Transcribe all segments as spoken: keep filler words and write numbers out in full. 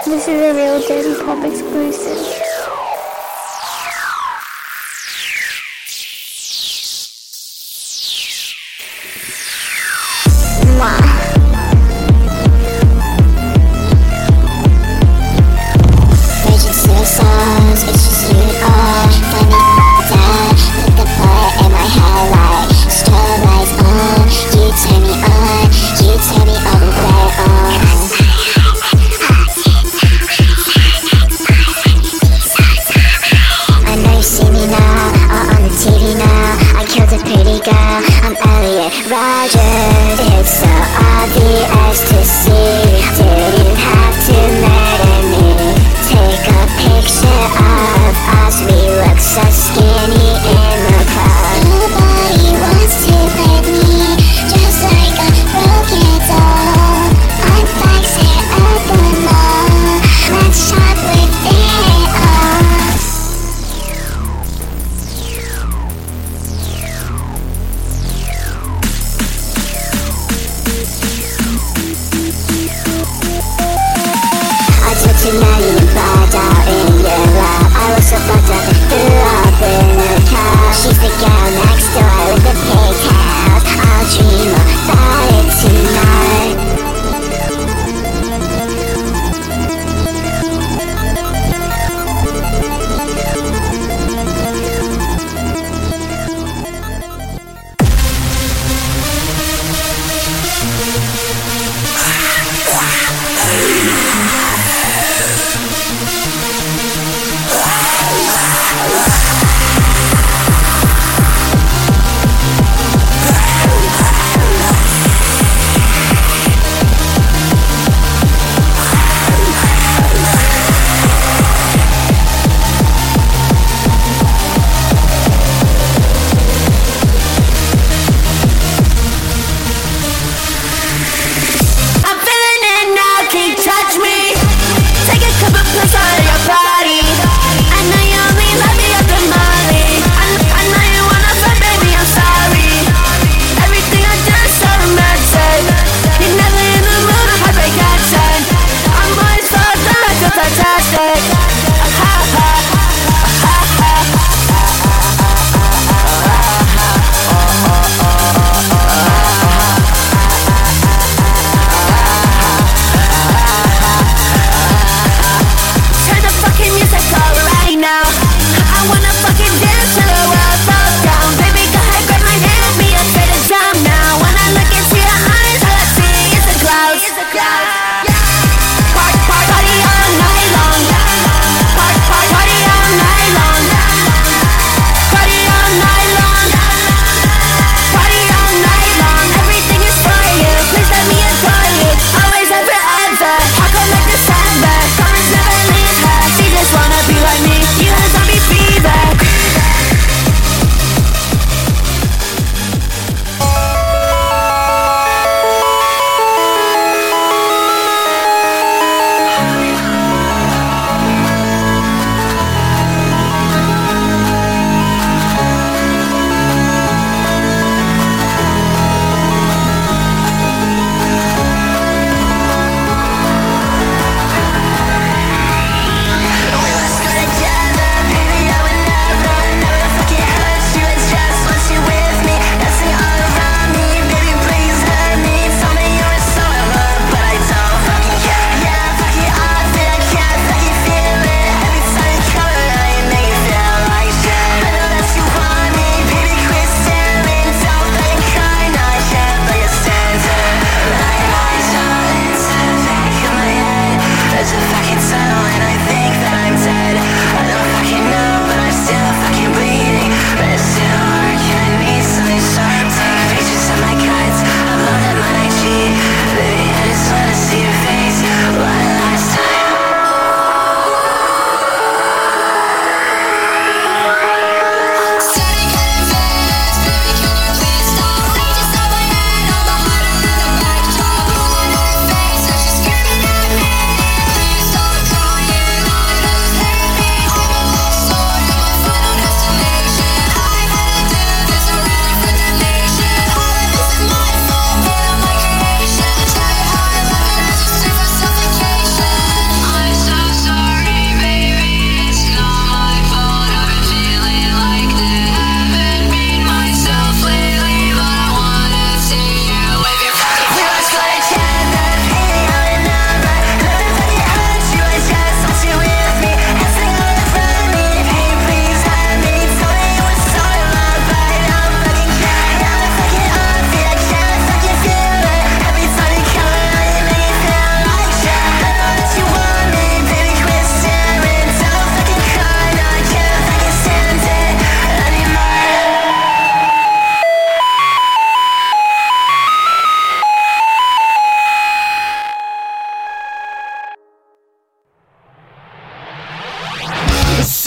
This is a real Dirty Pop exclusive. Rogers, it's so obvious to see. Didn't have to murder me. Take a picture of us. We look so skinny in the crowd. Nobody wants to hurt me, just like a broken doll. I'm flexing at the mall. Let's shop with it all. Yeah.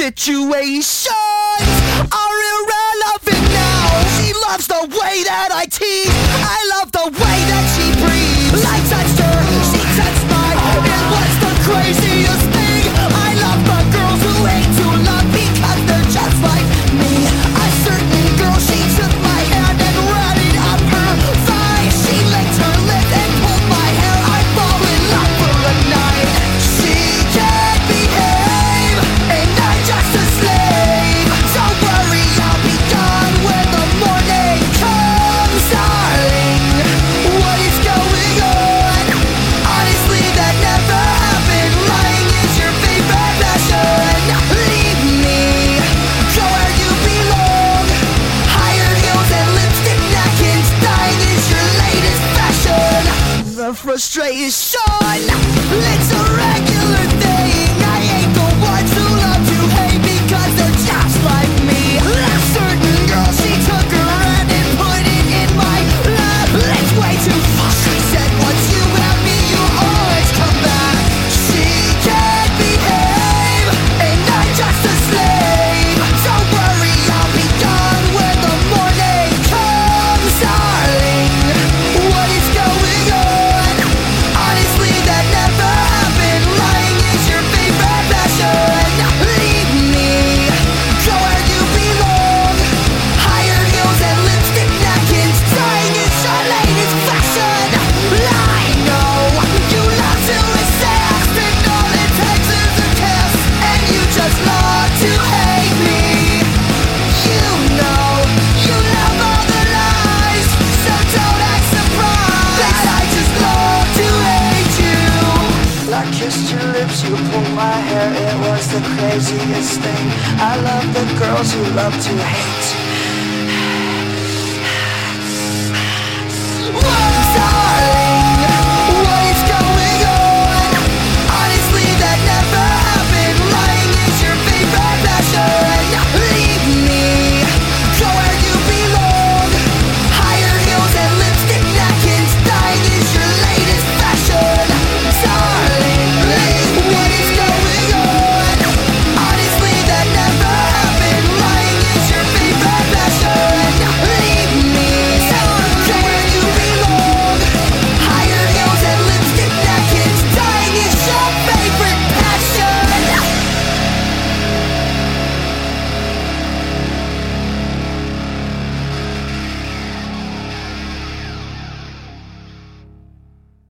situations are irrelevant now. She loves the way that I tease, I love the way that she breathes. I touched her, she touched mine, it was the craziest thing. I love the girls who hate to love because they're just like me. A certain girl, she took my hand and ran it up her thigh. She licked her lip and pulled my hair, I fall in love for a night. She can't behave, and I'm just a slave. Don't worry, I'll be gone when the morning comes, darling. What is going on? Honestly, that never happened. Lying is your favorite passion. Leave me, go where you belong. Higher heels and lipstick napkins, dying is your latest fashion. The frustration, it's a regular thing. I hate the ones who love to hate because they're just like me. A certain girl, she took her hand and put it in my lap. It's way too fast. She said, once you have me, you always come back. She can't behave, and I'm just a slave. Don't worry, I'll be gone when the morning comes, darling. What is going on? Honestly, that never happened. Lying is your favorite passion. Leave me, go where you belong. Higher heels and lipstick napkins, dying is your latest fashion. I know you love to resist, and all it takes is a kiss, and you just love to hate me. You know you love all the lies, so don't act surprised that I just love to hate you. I kissed your lips, you pulled my hair, it was the craziest thing. I love the girls who love to hate